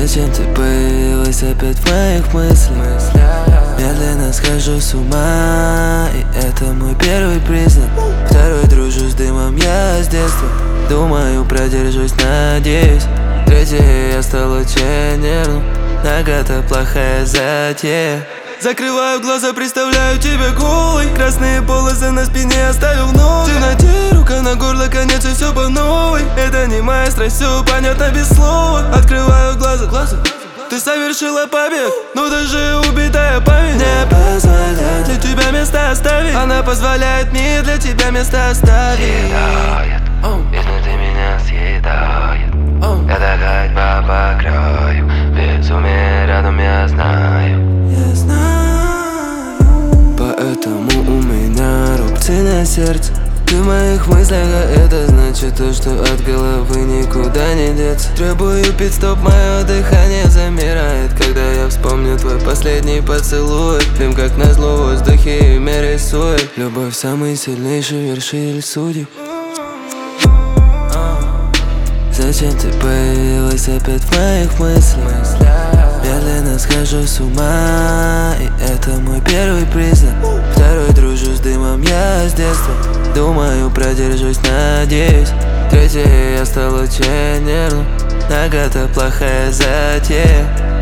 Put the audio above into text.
Зачем ты появилась опять в моих мыслях? Медленно схожу с ума, и это мой первый признак. Второй, дружу с дымом я с детства. Думаю, продержусь, надеюсь. Третий, я стал очень нервным. Нагата плохая затея. Закрываю глаза, представляю тебя голой. Красные полосы на спине оставил вновь. В темноте, рука на горло, конец и все по новой. Это не моя страсть, все понятно без слова. Открываю глаза, ты совершила побег, но даже убитая память не позволяет для тебя место оставить. Она позволяет мне для тебя место оставить. Съедает, изнутри меня съедает. Это ходьба по краю, безумие рядом, я знаю. Поэтому у меня рубцы на сердце. Ты в моих мыслях, а это значит то, что от головы никуда не деться. Требую пит-стоп, мое дыхание замирает, когда я вспомню твой последний поцелуй. Дым как назло в воздухе, имя рисует. Любовь самый сильнейший вершитель судеб. Зачем ты появилась опять в моих мыслях? Медленно схожу с ума, и это мой первый признак. Второй, дружу с дымом я с детства. Думаю, продержусь, надеюсь. Третий, я стал очень нервным. Нагата плохая затея.